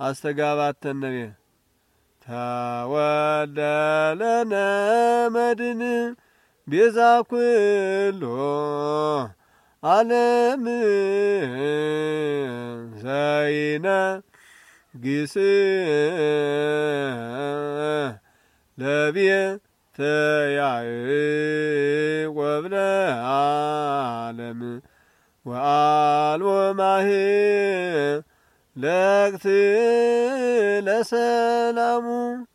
አስተጋባተ ነቢይ ተወልደ ለነ መድን ቤዛ ኩሉ ዓለም ዘይነ ግስ ለቤተ ያዕቆብ ለዓለም ወአልቦ ማህለቅት ለሰላሙ